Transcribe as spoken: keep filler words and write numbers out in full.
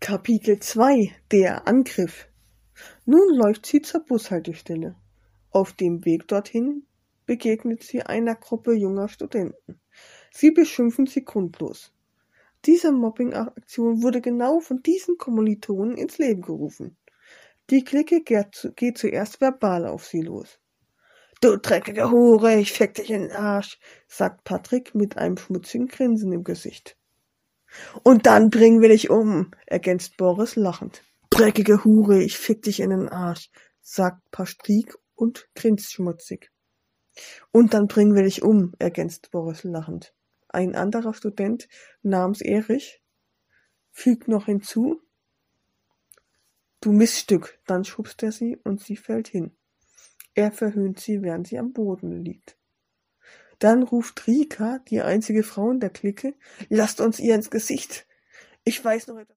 Kapitel zwei: Der Angriff. Nun läuft sie zur Bushaltestelle. Auf dem Weg dorthin begegnet sie einer Gruppe junger Studenten. Sie beschimpfen sie grundlos. Diese Mobbing-Aktion wurde genau von diesen Kommilitonen ins Leben gerufen. Die Clique geht zuerst verbal auf sie los. »Du dreckige Hure, ich fick dich in den Arsch«, sagt Patrick mit einem schmutzigen Grinsen im Gesicht. »Und dann bringen wir dich um«, ergänzt Boris lachend. »Dreckige Hure, ich fick dich in den Arsch«, sagt Pastrik und grinst schmutzig. »Und dann bringen wir dich um«, ergänzt Boris lachend. Ein anderer Student namens Erich fügt noch hinzu: »Du Miststück«, dann schubst er sie und sie fällt hin. Er verhöhnt sie, während sie am Boden liegt. Dann ruft Rika, die einzige Frau in der Clique: »Lasst uns ihr ins Gesicht! Ich weiß noch etwas.«